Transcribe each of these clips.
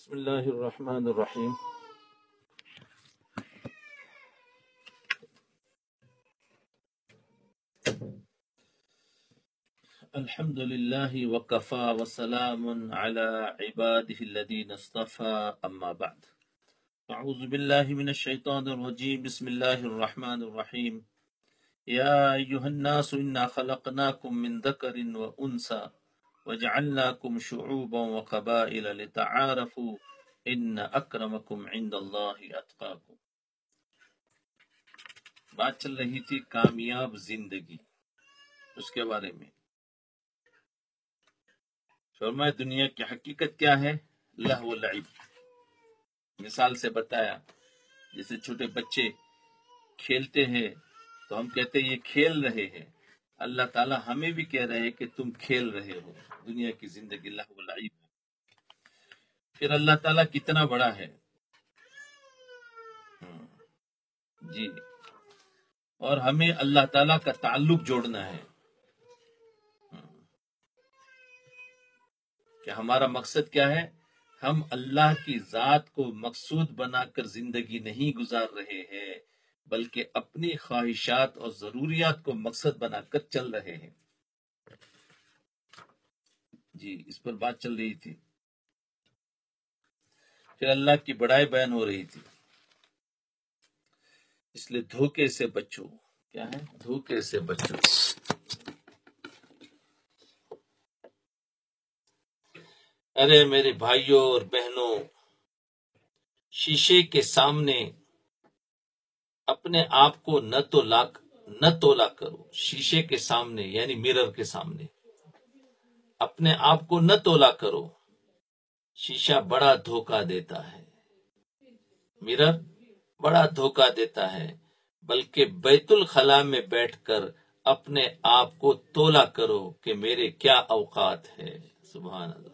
بسم الله الرحمن الرحيم. الحمد لله وكفى وسلام على عباده الذين اصطفى أما بعد. أعوذ بالله من الشيطان الرجيم. بسم الله الرحمن الرحيم. يا أيها الناس إنا خلقناكم من ذكر وأنثى وجعلناكم شعوبا وقبائل لتعارفوا إن أكرمكم عند الله أتقاكم. بات چل رہی تھی کامیاب زندگی، اس کے بارے میں فرمایا دنیا کی حقیقت کیا ہے؟ لہو و لعب. مثال سے بتایا جیسے چھوٹے بچے کھیلتے ہیں تو ہم کہتے ہیں یہ کھیل رہے ہیں، اللہ تعالی ہمیں بھی کہہ رہے ہیں کہ تم کھیل رہے ہو. دنیا کی زندگی لہو و لعب ہے. پھر اللہ تعالیٰ کتنا بڑا ہے جی، اور ہمیں اللہ تعالیٰ کا تعلق جوڑنا ہے کہ ہمارا مقصد کیا ہے. ہم اللہ کی ذات کو مقصود بنا کر زندگی نہیں گزار رہے ہیں بلکہ اپنی خواہشات اور ضروریات کو مقصد بنا کر چل رہے ہیں. جی اس پر بات چل رہی تھی. پھر اللہ کی بڑائی بیان ہو رہی تھی. اس لیے دھوکے سے بچو. کیا ہے؟ دھوکے سے بچو. ارے میرے بھائیوں اور بہنوں، شیشے کے سامنے اپنے آپ کو نہ تولا کرو. شیشے کے سامنے یعنی مرر کے سامنے اپنے آپ کو نہ تولا کرو. شیشہ بڑا دھوکہ دیتا ہے، مرر بڑا دھوکہ دیتا ہے. بلکہ بیت الخلاء میں بیٹھ کر اپنے آپ کو تولا کرو کہ میرے کیا اوقات ہے. سبحان اللہ.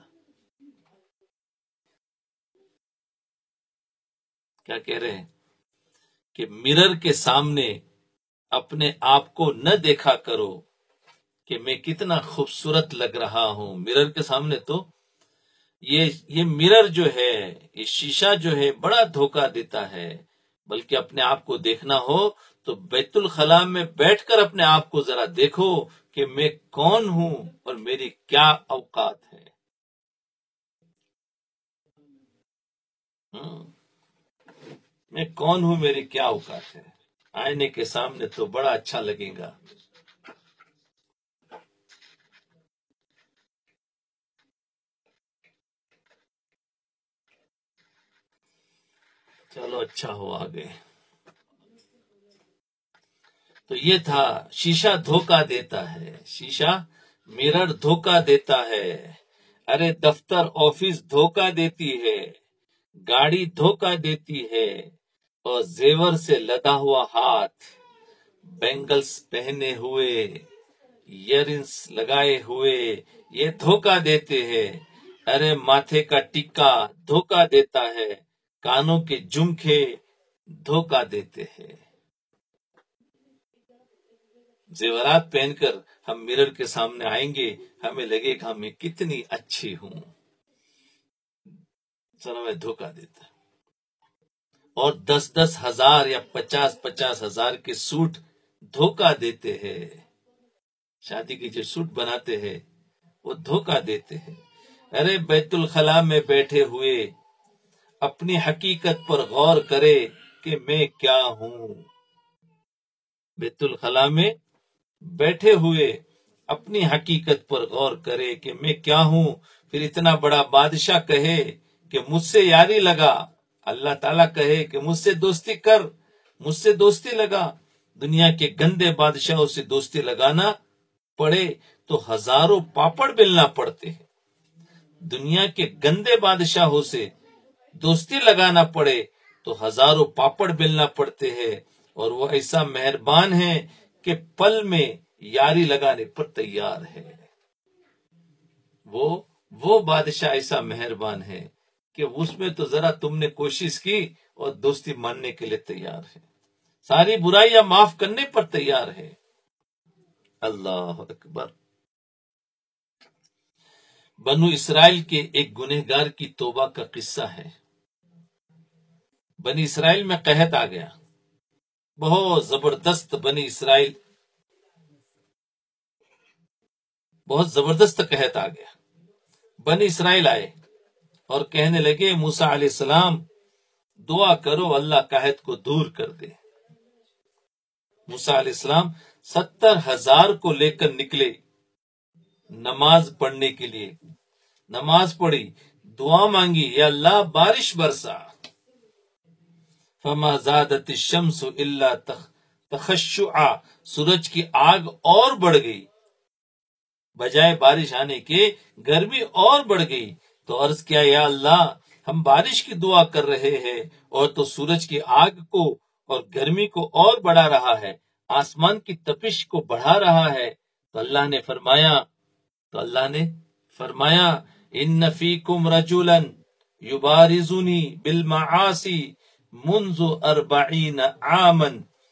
کیا کہہ رہے ہیں کہ مرر کے سامنے اپنے آپ کو نہ دیکھا کرو کہ میں کتنا خوبصورت لگ رہا ہوں. مرر کے سامنے تو یہ مرر جو ہے، یہ شیشہ جو ہے بڑا دھوکہ دیتا ہے. بلکہ اپنے آپ کو دیکھنا ہو تو بیت الخلاء میں بیٹھ کر اپنے آپ کو ذرا دیکھو کہ میں کون ہوں اور میری کیا اوقات ہے. میں کون ہوں، میری کیا اوقات ہے. آئینے کے سامنے تو بڑا اچھا لگے گا. چلو اچھا ہو آگے. تو یہ تھا شیشہ دھوکہ دیتا ہے. شیشہ مرر دھوکہ دیتا ہے. ارے دفتر آفس دھوکہ دیتی ہے، گاڑی دھوکہ دیتی ہے، اور زیور سے لدا ہوا ہاتھ، بینگلز پہنے ہوئے، ایئرنگز لگائے ہوئے یہ دھوکہ دیتے ہیں. ارے ماتھے کا ٹکا دھوکہ دیتا ہے، کانوں کے جھمکے دھوکہ دیتے ہیں. زیورات پہن کر ہم مرر کے سامنے آئیں گے، ہمیں لگے گا میں کتنی اچھی ہوں. سر میں دھوکہ دیتا ہے. اور 10,000 یا 50,000 کے سوٹ دھوکہ دیتے ہیں. شادی کے جو سوٹ بناتے ہیں وہ دھوکہ دیتے ہیں. ارے بیت الخلاء میں بیٹھے ہوئے اپنی حقیقت پر غور کرے کہ میں کیا ہوں. بیت الخلاء میں بیٹھے ہوئے اپنی حقیقت پر غور کرے کہ میں کیا ہوں. پھر اتنا بڑا بادشاہ کہے کہ مجھ سے یاری لگا، اللہ تعالیٰ کہے کہ مجھ سے دوستی کر، مجھ سے دوستی لگا. دنیا کے گندے بادشاہوں سے دوستی لگانا پڑے تو ہزاروں پاپڑ بیلنا پڑتے ہیں. دنیا کے گندے بادشاہوں سے دوستی لگانا پڑے تو ہزاروں پاپڑ بیلنا پڑتے ہیں. اور وہ ایسا مہربان ہے کہ پل میں یاری لگانے پر تیار ہے. وہ بادشاہ ایسا مہربان ہے کہ اس میں تو ذرا تم نے کوشش کی اور دوستی ماننے کے لیے تیار ہے، ساری برائیاں معاف کرنے پر تیار ہے. اللہ اکبر. بنو اسرائیل کے ایک گنہگار کی توبہ کا قصہ ہے۔ بنی اسرائیل میں قحط آ گیا، بہت زبردست بہت زبردست قحط آ گیا۔ بنی اسرائیل آئے اور کہنے لگے موسیٰ علیہ السلام دعا کرو اللہ قحط کو دور کر دے۔ موسیٰ علیہ السلام 70,000 کو لے کر نکلے نماز پڑھنے کے لیے، نماز پڑھی، دعا مانگی، یا اللہ بارش برسا۔ فما زادت الشمس الا تخشعا، سورج کی آگ اور بڑھ گئی، بجائے بارش آنے کے گرمی اور بڑھ گئی۔ تو عرض کیا یا اللہ ہم بارش کی دعا کر رہے ہیں اور تو سورج کی آگ کو اور گرمی کو اور بڑھا رہا ہے، آسمان کی تپش کو بڑھا رہا ہے۔ تو اللہ نے فرمایا ان فیکم رجلا یبارزنی بالمعاصی منذ 40 عاما،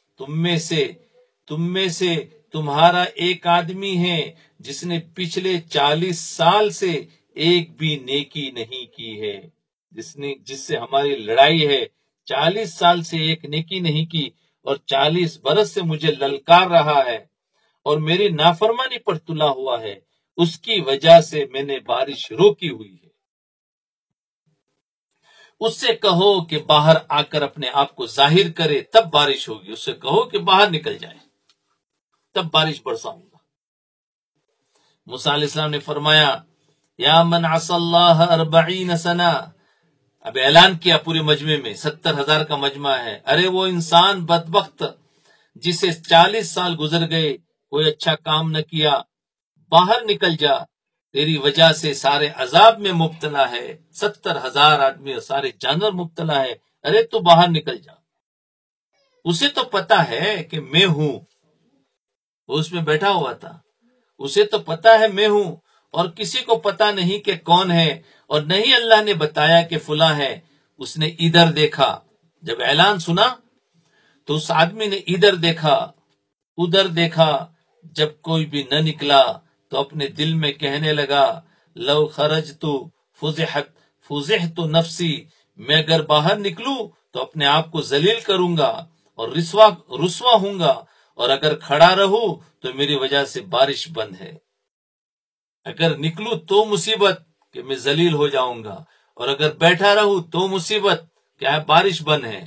تم میں سے تمہارا ایک آدمی ہے جس نے پچھلے 40 سال سے ایک بھی نیکی نہیں کی ہے، جس سے ہماری لڑائی ہے، 40 سال سے ایک نیکی نہیں کی اور 40 برس سے مجھے للکار رہا ہے اور میری نافرمانی پر تلا ہوا ہے، اس کی وجہ سے میں نے بارش روکی ہوئی ہے۔ اس سے کہو کہ باہر آ کر اپنے آپ کو ظاہر کرے تب بارش ہوگی، اس سے کہو کہ باہر نکل جائے تب بارش برساؤں گا۔ موسیٰ علیہ السلام نے فرمایا یا من عصى اللہ 40 سنہ، اب اعلان کیا پورے مجمع میں، 70,000 کا مجمع ہے، ارے وہ انسان بدبخت جسے 40 سال گزر گئے کوئی اچھا کام نہ کیا، باہر نکل جا، تیری وجہ سے سارے عذاب میں مبتلا ہے، 70,000 آدمی اور سارے جانور مبتلا ہے، ارے تو باہر نکل جا۔ اسے تو پتا ہے کہ میں ہوں، وہ اس میں بیٹھا ہوا تھا، اسے تو پتا ہے میں ہوں، اور کسی کو پتا نہیں کہ کون ہے، اور نہیں اللہ نے بتایا کہ فلاں ہے۔ اس نے ادھر دیکھا، جب اعلان سنا تو اس آدمی نے ادھر دیکھا ادھر دیکھا، جب کوئی بھی نہ نکلا تو اپنے دل میں کہنے لگا لو خرجت فضحت نفسی، میں اگر باہر نکلوں تو اپنے آپ کو ذلیل کروں گا اور رسوا ہوں گا، اور اگر کھڑا رہوں تو میری وجہ سے بارش بند ہے۔ اگر نکلوں تو مصیبت کہ میں ذلیل ہو جاؤں گا، اور اگر بیٹھا رہوں تو مصیبت کیا ہے بارش بند ہے،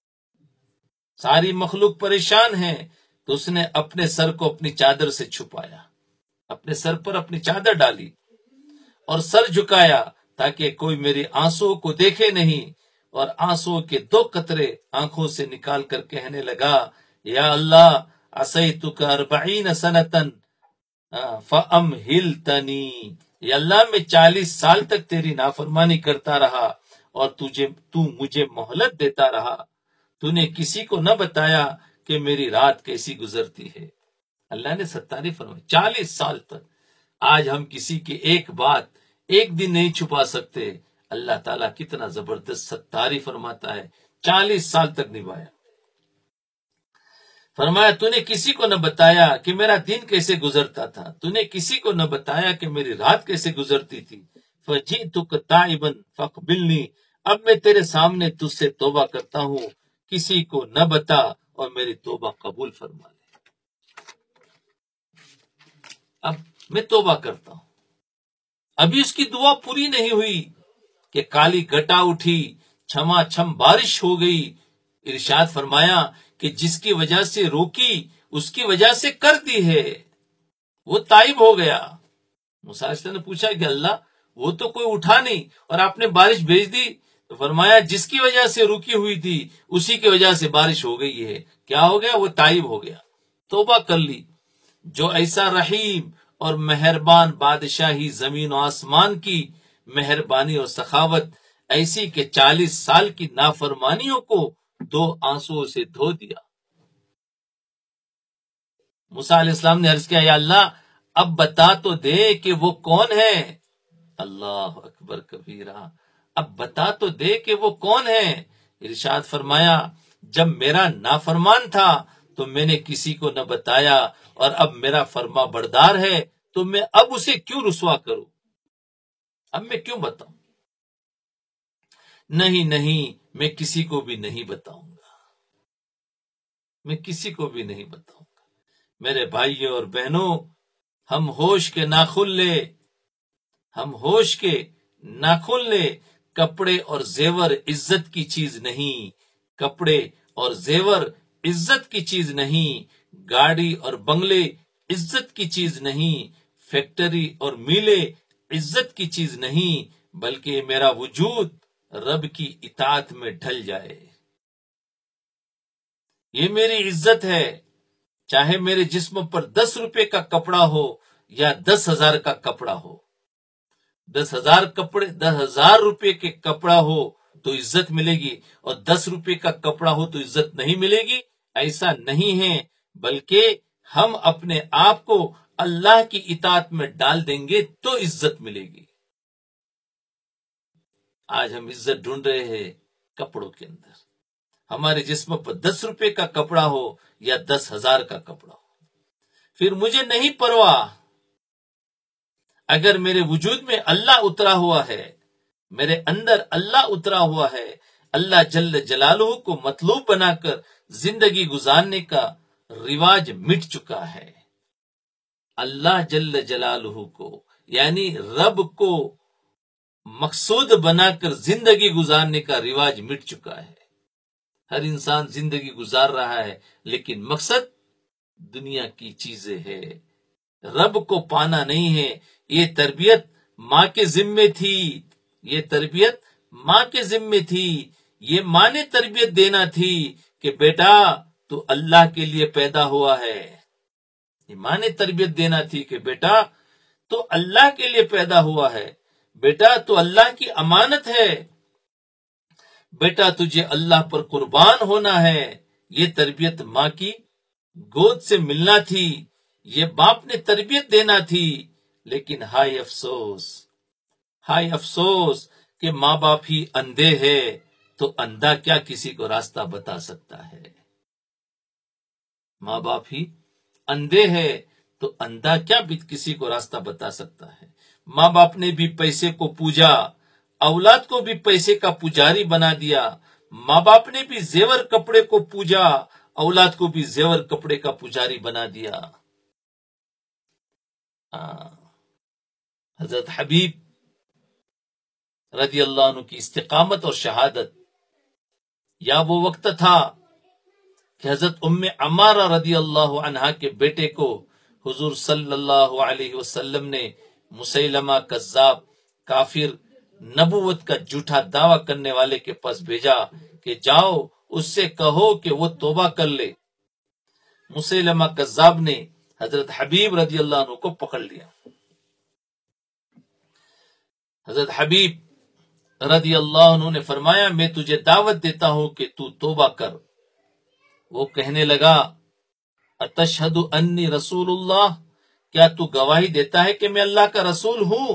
ساری مخلوق پریشان ہے۔ تو اس نے اپنے سر کو اپنی چادر سے چھپایا، اپنے سر پر اپنی چادر ڈالی اور سر جھکایا تاکہ کوئی میری آنسو کو دیکھے نہیں، اور آنسو کے 2 قطرے آنکھوں سے نکال کر کہنے لگا یا اللہ عصیتک 40 سنتن فَأَمْهِلْتَنِي، یا اللہ میں 40 سال تک تیری نافرمانی کرتا رہا اور تو مجھے مہلت دیتا رہا، تو نے کسی کو نہ بتایا کہ میری رات کیسی گزرتی ہے۔ اللہ نے ستاری فرمائی 40 سال تک۔ آج ہم کسی کی ایک بات ایک دن نہیں چھپا سکتے، اللہ تعالیٰ کتنا زبردست ستاری فرماتا ہے، 40 سال تک نبھایا۔ فرمایا تو نے کسی کو نہ بتایا کہ میرا دن کیسے گزرتا تھا، تو نے کسی کو نہ بتایا کہ میری رات کیسے گزرتی تھی۔ فَجِئْتُكَ تَائِبًا فَاقْبِلْنِي، اب میں تیرے سامنے تجھ سے توبہ کرتا ہوں، کسی کو نہ بتا اور میری توبہ قبول فرما لے۔ اب میں توبہ کرتا ہوں، ابھی اس کی دعا پوری نہیں ہوئی کہ کالی گٹا اٹھی، چھما چھم بارش ہو گئی۔ ارشاد فرمایا کہ جس کی وجہ سے روکی اس کی وجہ سے کر دی ہے، وہ تائب ہو گیا۔ موسیٰ علیہ السلام نے پوچھا کہ اللہ وہ تو کوئی اٹھا نہیں اور آپ نے بارش بھیج دی، تو فرمایا جس کی وجہ سے رکی ہوئی تھی اسی کی وجہ سے بارش ہو گئی ہے۔ کیا ہو گیا؟ وہ تائب ہو گیا، توبہ کر لی۔ جو ایسا رحیم اور مہربان بادشاہی زمین و آسمان کی مہربانی اور سخاوت ایسی کہ 40 سال کی نافرمانیوں کو 2 آنسوؤں سے دھو دیا۔ موسیٰ علیہ السلام نے عرض کیا یا اللہ اب بتا تو دے کہ وہ کون ہے۔ اللہ اکبر کبیرہ، اب بتا تو دے کہ وہ کون ہے۔ ارشاد فرمایا جب میرا نافرمان تھا تو میں نے کسی کو نہ بتایا، اور اب میرا فرما بردار ہے تو میں اب اسے کیوں رسوا کروں۔ اب میں کیوں بتاؤں؟ نہیں میں کسی کو بھی نہیں بتاؤں گا، میں کسی کو بھی نہیں بتاؤں گا۔ میرے بھائیوں اور بہنوں، ہم ہوش کے ناخن لے، ہم ہوش کے ناخن لے۔ کپڑے اور زیور عزت کی چیز نہیں، کپڑے اور زیور عزت کی چیز نہیں، گاڑی اور بنگلے عزت کی چیز نہیں، فیکٹری اور میلے عزت کی چیز نہیں، بلکہ میرا وجود رب کی اطاعت میں ڈھل جائے، یہ میری عزت ہے۔ چاہے میرے جسم پر 10 روپے کا کپڑا ہو یا 10,000 کا کپڑا ہو، 10,000 روپے کے کپڑا ہو تو عزت ملے گی، اور 10 روپے کا کپڑا ہو تو عزت نہیں ملے گی، ایسا نہیں ہے۔ بلکہ ہم اپنے آپ کو اللہ کی اطاعت میں ڈال دیں گے تو عزت ملے گی۔ آج ہم عزت ڈھونڈ رہے ہیں کپڑوں کے اندر، ہمارے جسم پر 10 روپے کا کپڑا ہو یا 10,000 کا کپڑا ہو، پھر مجھے نہیں پرواہ اگر میرے وجود میں اللہ اترا ہوا ہے، میرے اندر اللہ اترا ہوا ہے، اللہ جل جلالہ کو مطلوب بنا کر زندگی گزارنے کا رواج مٹ چکا ہے۔ اللہ جل جلالہ کو یعنی رب کو مقصود بنا کر زندگی گزارنے کا رواج مٹ چکا ہے۔ ہر انسان زندگی گزار رہا ہے، لیکن مقصد دنیا کی چیزیں ہے، رب کو پانا نہیں ہے۔ یہ تربیت ماں کے ذمے تھی، یہ تربیت ماں کے ذمے تھی، یہ ماں نے تربیت دینا تھی کہ بیٹا تو اللہ کے لیے پیدا ہوا ہے، یہ ماں نے تربیت دینا تھی کہ بیٹا تو اللہ کے لیے پیدا ہوا ہے، بیٹا تو اللہ کی امانت ہے، بیٹا تجھے اللہ پر قربان ہونا ہے۔ یہ تربیت ماں کی گود سے ملنا تھی، یہ باپ نے تربیت دینا تھی۔ لیکن ہائے افسوس کہ ماں باپ ہی اندھے ہے تو اندھا کیا کسی کو راستہ بتا سکتا ہے؟ ماں باپ ہی اندھے ہے تو اندھا کیا کسی کو راستہ بتا سکتا ہے؟ ماں باپ نے بھی پیسے کو پوجا، اولاد کو بھی پیسے کا پجاری بنا دیا، ماں باپ نے بھی زیور کپڑے کو پوجا، اولاد کو بھی زیور کپڑے کا پجاری بنا دیا۔ حضرت حبیب رضی اللہ عنہ کی استقامت اور شہادت، یا وہ وقت تھا کہ حضرت ام عمارہ رضی اللہ عنہا کے بیٹے کو حضور صلی اللہ علیہ وسلم نے مسیلمہ کذاب کافر نبوت کا جھوٹا دعویٰ کرنے والے کے پاس بھیجا کہ جاؤ اس سے کہو کہ وہ توبہ کر لے۔ مسیلمہ کذاب نے حضرت حبیب رضی اللہ عنہ کو پکڑ لیا۔ حضرت حبیب رضی اللہ عنہ نے فرمایا میں تجھے دعوت دیتا ہوں کہ تو توبہ کر۔ وہ کہنے لگا اتشہد انی رسول اللہ، کیا تو گواہی دیتا ہے کہ میں اللہ کا رسول ہوں؟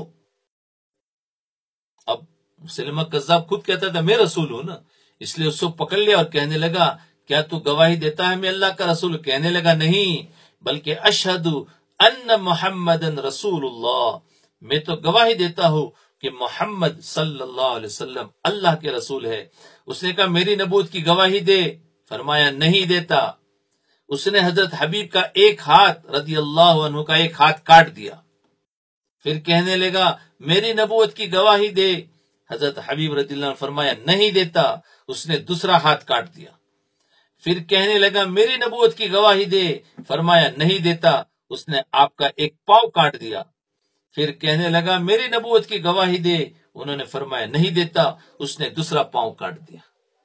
اب مسلمہ کذاب خود کہتا تھا میں رسول ہوں نا، اس لیے اس کو پکڑ لیا اور کہنے لگا کیا تو گواہی دیتا ہے میں اللہ کا رسول؟ کہنے لگا نہیں، بلکہ اشہد ان محمد رسول اللہ، میں تو گواہی دیتا ہوں کہ محمد صلی اللہ علیہ وسلم اللہ کے رسول ہے۔ اس نے کہا میری نبوت کی گواہی دے، فرمایا نہیں دیتا۔ اس نے حضرت حبیب کا ایک ہاتھ رضی اللہ عنہ کا ایک ہاتھ کاٹ دیا، پھر کہنے لگا میری نبوت کی گواہی دے، حضرت حبیب رضی اللہ عنہ فرمایا نہیں دیتا۔ اس نے دوسرا ہاتھ کاٹ دیا، پھر کہنے لگا میری نبوت کی گواہی دے، فرمایا نہیں دیتا۔ اس نے آپ کا ایک پاؤں کاٹ دیا، پھر کہنے لگا میری نبوت کی گواہی دے، انہوں نے فرمایا نہیں دیتا۔ اس نے دوسرا پاؤں کاٹ دیا،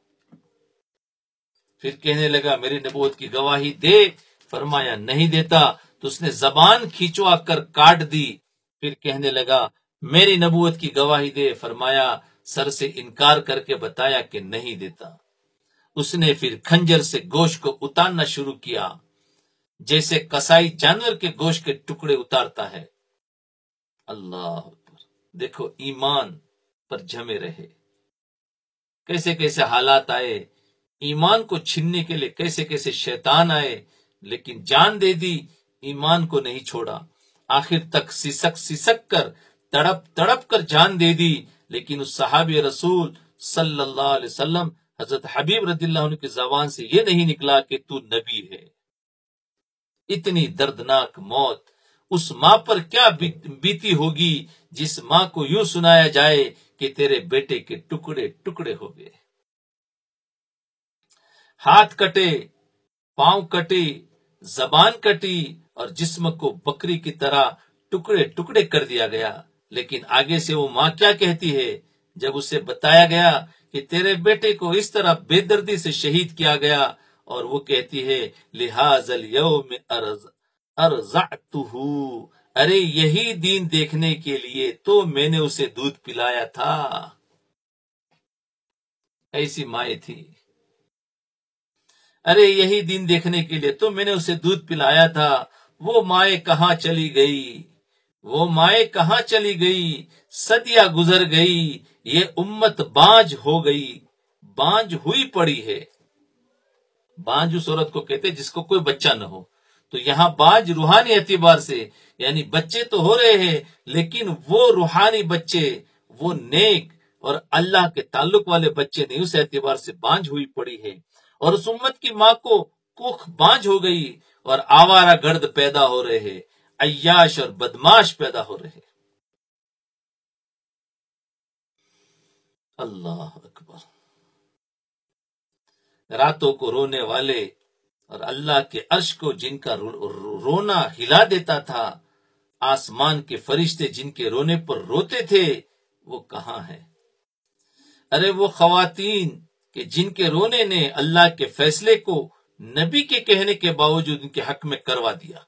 پھر کہنے لگا میری نبوت کی گواہی دے، فرمایا نہیں دیتا۔ تو اس نے زبان کھینچوا کر کاٹ دی، پھر کہنے لگا میری نبوت کی گواہی دے، فرمایا سر سے انکار کر کے بتایا کہ نہیں دیتا۔ اس نے پھر خنجر سے گوشت کو اتارنا شروع کیا، جیسے کسائی جانور کے گوشت کے ٹکڑے اتارتا ہے۔ اللہ اکبر، دیکھو ایمان پر جمے رہے، کیسے کیسے حالات آئے، ایمان کو چھیننے کے لیے کیسے کیسے شیطان آئے، لیکن جان دے دی، ایمان کو نہیں چھوڑا، آخر تک سسک کر تڑپ تڑپ کر جان دے دی، لیکن اس صحابی رسول صلی اللہ علیہ وسلم حضرت حبیب رضی اللہ عنہ کی زبان سے یہ نہیں نکلا کہ تو نبی ہے۔ اتنی دردناک موت اس ماں پر کیا بیتی ہوگی جس ماں کو یوں سنایا جائے کہ تیرے بیٹے کے ٹکڑے ٹکڑے ہو گئے، ہاتھ کٹے، پاؤں کٹے، زبان کٹی اور جسم کو بکری کی طرح ٹکڑے ٹکڑے کر دیا گیا۔ لیکن آگے سے وہ ماں کیا کہتی ہے جب اسے بتایا گیا کہ تیرے بیٹے کو اس طرح بے دردی سے شہید کیا گیا، اور وہ کہتی ہے لہٰذا الیوم ارضعتہ، ارے یہی دین دیکھنے کے لیے تو میں نے اسے دودھ پلایا تھا۔ ایسی مائیں تھی، ارے یہی دن دیکھنے کے لیے تو میں نے اسے دودھ پلایا تھا۔ وہ مائیں کہاں چلی گئی، وہ مائیں کہاں چلی گئی، صدیاں گزر گئی، یہ امت بانج ہو گئی، بانج ہوئی پڑی ہے۔ بانج اس عورت کو کہتے جس کو کوئی بچہ نہ ہو، تو یہاں بانج روحانی اعتبار سے، یعنی بچے تو ہو رہے ہیں لیکن وہ روحانی بچے، وہ نیک اور اللہ کے تعلق والے بچے نہیں، اس اعتبار سے بانج ہوئی پڑی ہے۔ اور اس امت کی ماں کو کوکھ بانج ہو گئی، اور آوارہ گرد پیدا ہو رہے ہیں، عیاش اور بدماش پیدا ہو رہے ہیں۔ اللہ اکبر۔ راتوں کو رونے والے اور اللہ کے عرش کو جن کا رونا ہلا دیتا تھا، آسمان کے فرشتے جن کے رونے پر روتے تھے، وہ کہاں ہیں؟ ارے وہ خواتین کہ جن کے رونے نے اللہ کے فیصلے کو نبی کے کہنے کے باوجود ان کے حق میں کروا دیا۔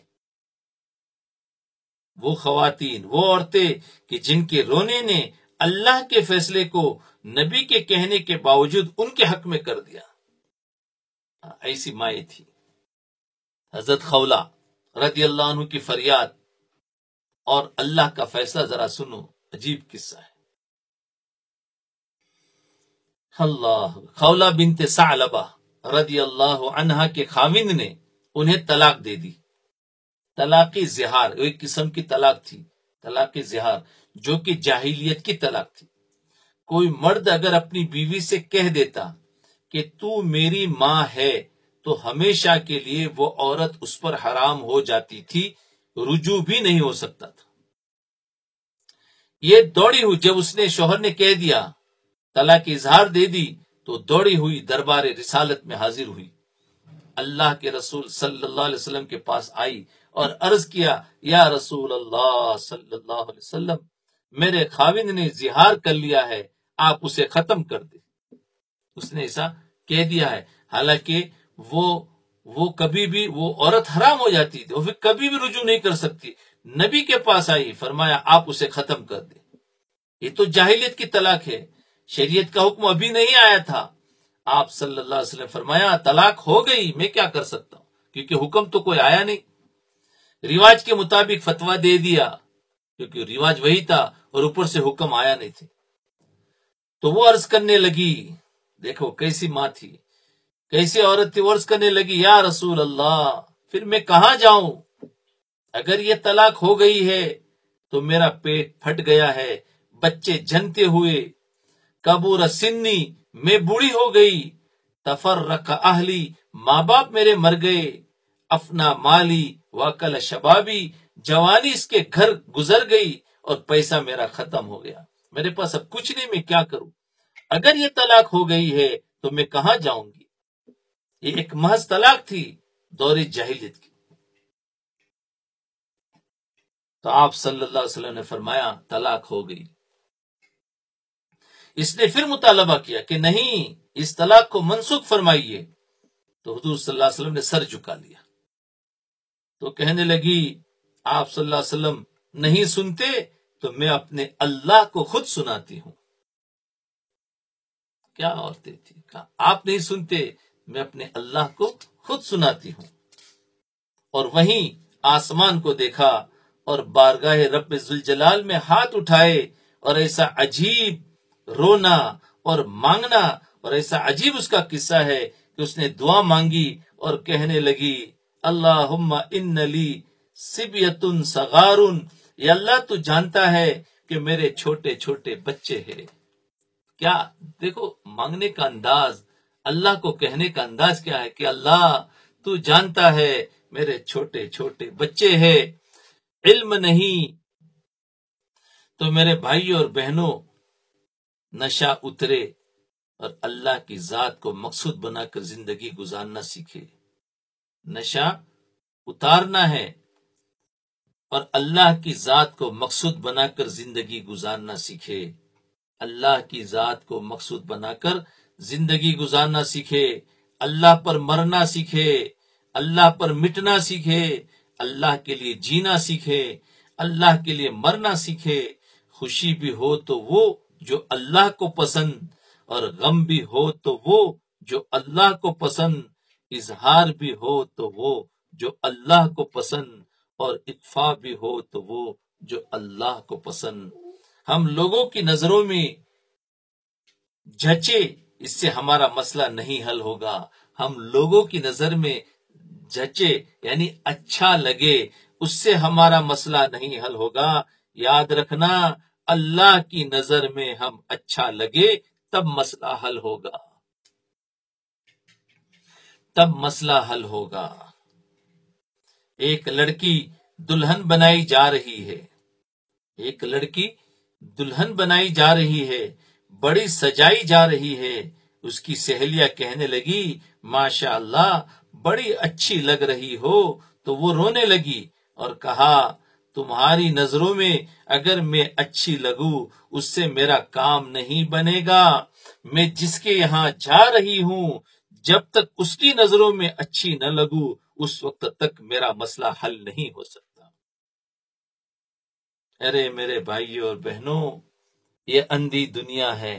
وہ خواتین، وہ عورتیں کہ جن کے رونے نے اللہ کے فیصلے کو نبی کے کہنے کے باوجود ان کے حق میں کر دیا۔ ایسی مائیں تھی۔ حضرت خولہ رضی اللہ عنہ کی فریاد اور اللہ کا فیصلہ ذرا سنو، عجیب قصہ ہے۔ اللہ، خولہ بنت ثعلبہ رضی اللہ عنہا کے خاوند نے انہیں طلاق دے دی۔ طلاق زہار، ایک قسم کی طلاق تھی، طلاق زہار، جو کہ جاہلیت کی طلاق تھی۔ کوئی مرد اگر اپنی بیوی سے کہہ دیتا کہ تو میری ماں ہے تو ہمیشہ کے لیے وہ عورت اس پر حرام ہو جاتی تھی، رجوع بھی نہیں ہو سکتا تھا۔ یہ دوڑی ہوئی، جب اس نے شوہر نے کہہ دیا، طلاق اظہار دے دی، تو دوڑی ہوئی دربار رسالت میں حاضر ہوئی، اللہ کے رسول صلی اللہ علیہ وسلم کے پاس آئی اور عرض کیا، یا رسول اللہ صلی اللہ علیہ وسلم، میرے خاوند نے زہار کر لیا ہے، آپ اسے ختم کر دیں۔ اس نے ایسا کہہ دیا ہے، حالانکہ وہ کبھی بھی وہ عورت حرام ہو جاتی تھی، وہ پھر کبھی بھی رجوع نہیں کر سکتی۔ نبی کے پاس آئی، فرمایا آپ اسے ختم کر دیں۔ یہ تو جاہلیت کی طلاق ہے، شریعت کا حکم ابھی نہیں آیا تھا۔ آپ صلی اللہ علیہ وسلم فرمایا طلاق ہو گئی، میں کیا کر سکتا ہوں، کیونکہ حکم تو کوئی آیا نہیں۔ رواج کے مطابق فتویٰ دے دیا، کیونکہ رواج وہی تھا اور اوپر سے حکم آیا نہیں تھے۔ تو وہ عرض کرنے لگی، دیکھو کیسی ماں تھی، کیسی عورت تھی، وہ عرض کرنے لگی، یا رسول اللہ، پھر میں کہاں جاؤں؟ اگر یہ طلاق ہو گئی ہے تو میرا پیٹ پھٹ گیا ہے، بچے جنتے ہوئے، کبور سنی، میں بوڑھی ہو گئی، تفرق اہلی، ماں باپ میرے مر گئے، افنا مالی وکل شبابی، جوانی اس کے گھر گزر گئی اور پیسہ میرا ختم ہو گیا، میرے پاس اب کچھ نہیں، میں کیا کروں؟ اگر یہ طلاق ہو گئی ہے تو میں کہاں جاؤں گی؟ یہ ایک محض طلاق تھی دور جاہلیت کی۔ تو آپ صلی اللہ علیہ وسلم نے فرمایا طلاق ہو گئی۔ اس نے پھر مطالبہ کیا کہ نہیں، اس طلاق کو منسوخ فرمائیے، تو حضور صلی اللہ علیہ وسلم نے سر جھکا لیا۔ تو کہنے لگی، آپ صلی اللہ علیہ وسلم نہیں سنتے تو میں اپنے اللہ کو خود سناتی ہوں۔ کیا عورتیں تھی، کہا آپ نہیں سنتے، میں اپنے اللہ کو خود سناتی ہوں۔ اور وہیں آسمان کو دیکھا اور بارگاہ رب ذوالجلال میں ہاتھ اٹھائے، اور ایسا عجیب رونا اور مانگنا، اور ایسا عجیب اس کا قصہ ہے کہ اس نے دعا مانگی اور کہنے لگی، اللہم ان لی صبیۃ صغار یا اللہ تو جانتا ہے کہ میرے چھوٹے چھوٹے بچے ہیں. کیا دیکھو مانگنے کا انداز، اللہ کو کہنے کا انداز کیا ہے کہ اللہ تو جانتا ہے میرے چھوٹے چھوٹے بچے ہیں. علم نہیں تو میرے بھائی اور بہنوں نشہ اترے اور اللہ کی ذات کو مقصود بنا کر زندگی گزارنا سیکھے. نشہ اتارنا ہے اور اللہ کی ذات کو مقصود بنا کر زندگی گزارنا سیکھے. اللہ کی ذات کو مقصود بنا کر زندگی گزارنا سیکھے. اللہ پر مرنا سیکھے، اللہ پر مٹنا سیکھے، اللہ کے لیے جینا سیکھے، اللہ کے لیے مرنا سیکھے. خوشی بھی ہو تو وہ جو اللہ کو پسند، اور غم بھی ہو تو وہ جو اللہ کو پسند. اظہار بھی ہو تو وہ جو اللہ کو پسند، اور اخفا بھی ہو تو وہ جو اللہ کو پسند. ہم لوگوں کی نظروں میں جھچے، اس سے ہمارا مسئلہ نہیں حل ہوگا. ہم لوگوں کی نظر میں جھچے یعنی اچھا لگے، اس سے ہمارا مسئلہ نہیں حل ہوگا. یاد رکھنا، اللہ کی نظر میں ہم اچھا لگے تب مسئلہ حل ہوگا، تب مسئلہ حل ہوگا. ایک لڑکی دلہن بنائی جا رہی ہے، ایک لڑکی دلہن بنائی جا رہی ہے، بڑی سجائی جا رہی ہے. اس کی سہیلیاں کہنے لگی ماشاء اللہ بڑی اچھی لگ رہی ہو، تو وہ رونے لگی اور کہا تمہاری نظروں میں اگر میں اچھی لگوں اس سے میرا کام نہیں بنے گا. میں جس کے یہاں جا رہی ہوں جب تک اس کی نظروں میں اچھی نہ لگوں اس وقت تک میرا مسئلہ حل نہیں ہو سکتا. ارے میرے بھائیوں اور بہنوں، یہ اندھی دنیا ہے،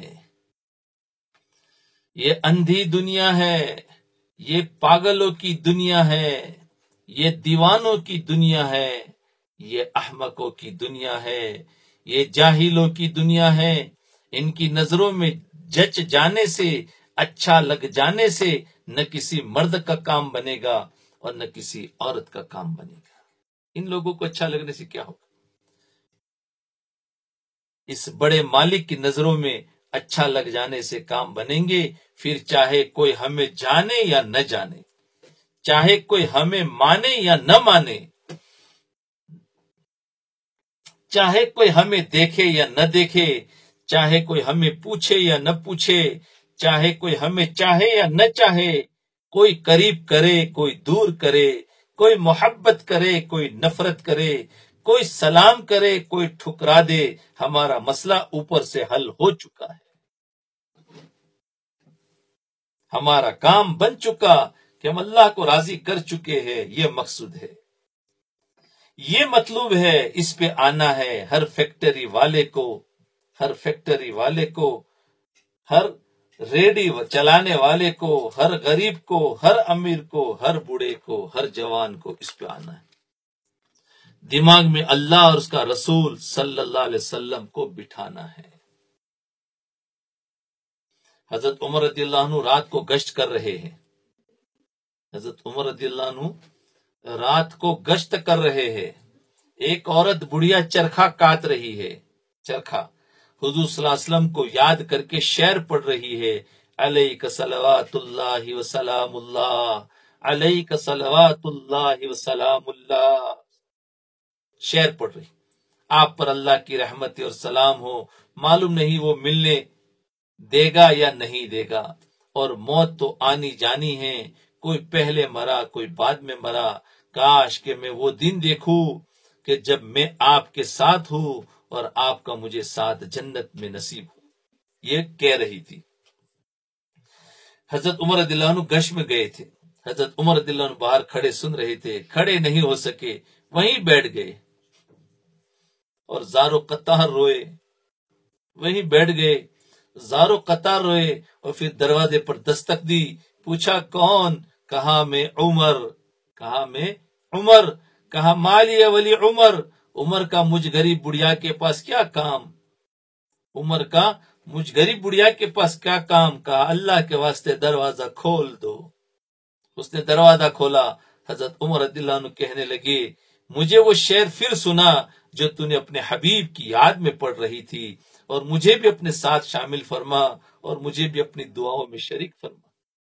یہ اندھی دنیا ہے، یہ پاگلوں کی دنیا ہے، یہ دیوانوں کی دنیا ہے، یہ احمقوں کی دنیا ہے، یہ جاہلوں کی دنیا ہے. ان کی نظروں میں جچ جانے سے، اچھا لگ جانے سے نہ کسی مرد کا کام بنے گا اور نہ کسی عورت کا کام بنے گا. ان لوگوں کو اچھا لگنے سے کیا ہوگا؟ اس بڑے مالک کی نظروں میں اچھا لگ جانے سے کام بنیں گے. پھر چاہے کوئی ہمیں جانے یا نہ جانے، چاہے کوئی ہمیں مانے یا نہ مانے، چاہے کوئی ہمیں دیکھے یا نہ دیکھے، چاہے کوئی ہمیں پوچھے یا نہ پوچھے، چاہے کوئی ہمیں چاہے یا نہ چاہے، کوئی قریب کرے کوئی دور کرے، کوئی محبت کرے کوئی نفرت کرے، کوئی سلام کرے کوئی ٹھکرا دے، ہمارا مسئلہ اوپر سے حل ہو چکا ہے. ہمارا کام بن چکا کہ ہم اللہ کو راضی کر چکے ہیں. یہ مقصود ہے، یہ مطلوب ہے. اس پہ آنا ہے ہر فیکٹری والے کو، ہر فیکٹری والے کو، ہر ریڈی چلانے والے کو، ہر غریب کو، ہر امیر کو، ہر بوڑھے کو، ہر جوان کو اس پہ آنا ہے. دماغ میں اللہ اور اس کا رسول صلی اللہ علیہ وسلم کو بٹھانا ہے. حضرت عمر رضی اللہ عنہ رات کو گشت کر رہے ہیں، حضرت عمر رضی اللہ عنہ رات کو گشت کر رہے ہیں. ایک عورت بڑھیا چرخا کاٹ رہی ہے، چرخا. حضور صلی اللہ علیہ وسلم کو یاد کر کے شعر پڑھ رہی ہے، علیک صلوات اللہ وسلام اللہ، علیک صلوات اللہ وسلام اللہ. شعر پڑھ رہی، آپ پر اللہ کی رحمت اور سلام ہو. معلوم نہیں وہ ملنے دے گا یا نہیں دے گا، اور موت تو آنی جانی ہے. کوئی پہلے مرا کوئی بعد میں مرا. کاش کہ میں وہ دن دیکھوں کہ جب میں آپ کے ساتھ ہوں اور آپ کا مجھے ساتھ جنت میں نصیب ہو. یہ کہہ رہی تھی. حضرت عمر رضی اللہ عنہ گشت میں گئے تھے. حضرت عمر رضی اللہ عنہ باہر کھڑے سن رہے تھے، کھڑے نہیں ہو سکے، وہیں بیٹھ گئے اور زارو قطار روئے. وہیں بیٹھ گئے، زارو قطار روئے. اور پھر دروازے پر دستک دی، پوچھا کون؟ کہا میں عمر. کہا میں عمر. کہا مالی ولی عمر، عمر کا مجھ غریب بڑھیا کے پاس کیا کام؟ عمر کا مجھ غریب بڑھیا کے پاس کیا کام؟ کہا اللہ کے واسطے دروازہ کھول دو. اس نے دروازہ کھولا. حضرت عمر رضی اللہ عنہ کہنے لگے مجھے وہ شعر پھر سنا جو تو نے اپنے حبیب کی یاد میں پڑھ رہی تھی، اور مجھے بھی اپنے ساتھ شامل فرما اور مجھے بھی اپنی دعاؤں میں شریک فرما۔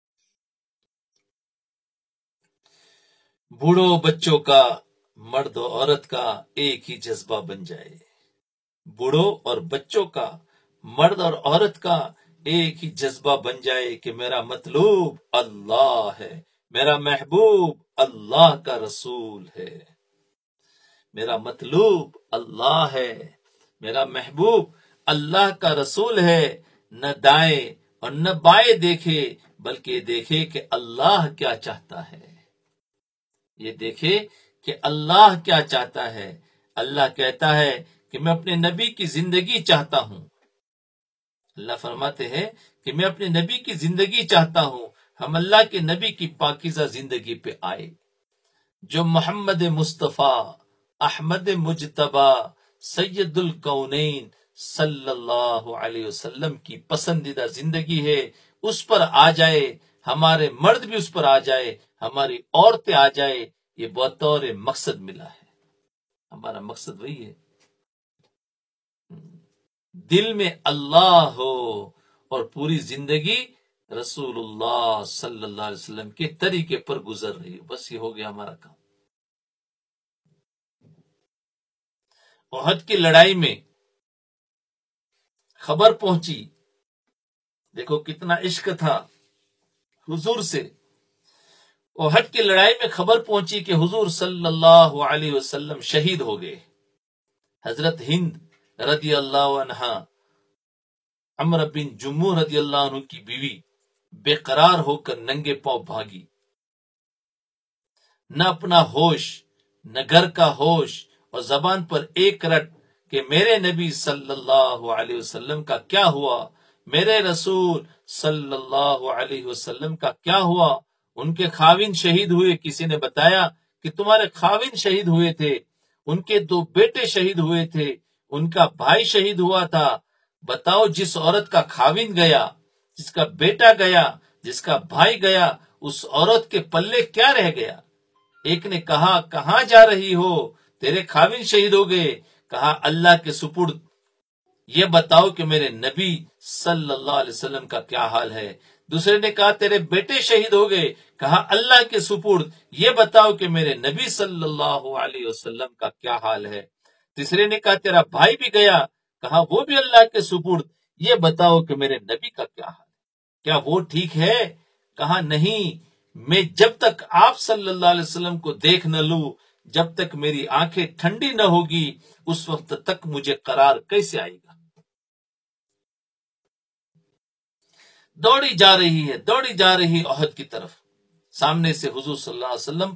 بوڑھوں بچوں کا، مرد و عورت کا ایک ہی جذبہ بن جائے، بوڑھوں اور بچوں کا، مرد اور عورت کا ایک ہی جذبہ بن جائے کہ میرا مطلوب اللہ ہے، میرا محبوب اللہ کا رسول ہے، میرا مطلوب اللہ ہے، میرا محبوب اللہ کا رسول ہے۔ نہ دائیں اور نہ بائیں دیکھے، بلکہ دیکھے کہ اللہ کیا چاہتا ہے، یہ دیکھے کہ اللہ کیا چاہتا ہے۔ اللہ کہتا ہے کہ میں اپنے نبی کی زندگی چاہتا ہوں، اللہ فرماتے ہیں کہ میں اپنے نبی کی زندگی چاہتا ہوں۔ ہم اللہ کے نبی کی پاکیزہ زندگی پہ آئے، جو محمد مصطفیٰ احمد مجتبی سید الکونین صلی اللہ علیہ وسلم کی پسندیدہ زندگی ہے، اس پر آ جائے، ہمارے مرد بھی اس پر آ جائے، ہماری عورتیں آ جائے، یہ بطور مقصد ملا ہے، ہمارا مقصد وہی ہے، دل میں اللہ ہو اور پوری زندگی رسول اللہ صلی اللہ علیہ وسلم کے طریقے پر گزر رہی ہو، بس یہ ہو گیا ہمارا کام۔ احد کی لڑائی میں خبر پہنچی، دیکھو کتنا عشق تھا حضور سے، احد کی لڑائی میں خبر پہنچی کہ حضور صلی اللہ علیہ وسلم شہید ہو گئے۔ حضرت ہند رضی اللہ عنہا، عمرو بن جموح رضی اللہ عنہ کی بیوی، بے قرار ہو کر ننگے پاؤں بھاگی، نہ اپنا ہوش، نہ گھر کا ہوش، اور زبان پر ایک رٹ کہ میرے نبی صلی اللہ علیہ وسلم کا کیا ہوا، میرے رسول صلی اللہ علیہ وسلم کا کیا ہوا۔ ان کے خاوند شہید ہوئے، کسی نے بتایا کہ تمہارے خاوند شہید ہوئے تھے، ان کے 2 بیٹے شہید ہوئے تھے، ان کا بھائی شہید ہوا تھا۔ بتاؤ، جس عورت کا خاوند گیا، جس کا بیٹا گیا، جس کا بھائی گیا، اس عورت کے پلے کیا رہ گیا؟ ایک نے کہا، کہاں جا رہی ہو؟ تیرے خاوند شہید ہو گئے۔ کہا، اللہ کے سپرد یہ بتاؤ کہ میرے نبی صلی اللہ علیہ وسلم کا کیا حال ہے۔ دوسرے نے کہا، تیرے بیٹے شہید ہو گئے۔ کہا، اللہ کے سپرد یہ بتاؤ کہ میرے نبی صلی اللہ علیہ وسلم کا کیا حال ہے۔ تیسرے نے کہا، تیرا بھائی بھی گیا۔ کہا، وہ بھی اللہ کے سپرد یہ بتاؤ کہ میرے نبی کا کیا حال ہے، کیا وہ ٹھیک ہے؟ کہا، نہیں، میں جب تک آپ صلی اللہ علیہ وسلم کو دیکھ نہ لوں، جب تک میری آنکھیں ٹھنڈی نہ ہوگی، اس وقت تک مجھے قرار کیسے آئے گا؟ دوڑی جا رہی احد کی طرف، سامنے سے حضور صلی اللہ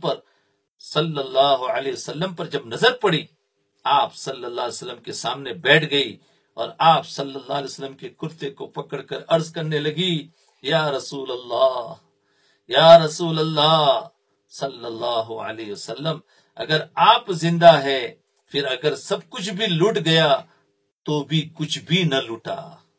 علیہ وسلم پر جب نظر پڑی، آپ صلی اللہ علیہ وسلم کے سامنے بیٹھ گئی اور آپ صلی اللہ علیہ وسلم کے کرتے کو پکڑ کر عرض کرنے لگی، یا رسول اللہ، یا رسول اللہ صلی اللہ علیہ وسلم، اگر آپ زندہ ہے، پھر اگر سب کچھ بھی لوٹ گیا تو بھی کچھ بھی نہ لوٹا۔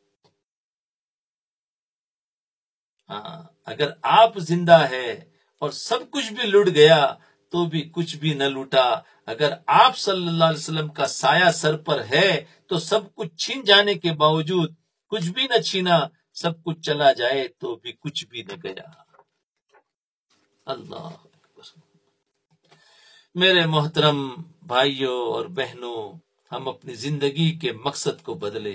ہاں، اگر آپ زندہ ہے اور سب کچھ بھی لٹ گیا تو بھی کچھ بھی نہ لوٹا۔ اگر آپ صلی اللہ علیہ وسلم کا سایہ سر پر ہے تو سب کچھ چھین جانے کے باوجود کچھ بھی نہ چھینا، سب کچھ چلا جائے تو بھی کچھ بھی نہ گیا۔ اللہ اکبر۔ میرے محترم بھائیوں اور بہنوں، ہم اپنی زندگی کے مقصد کو بدلے،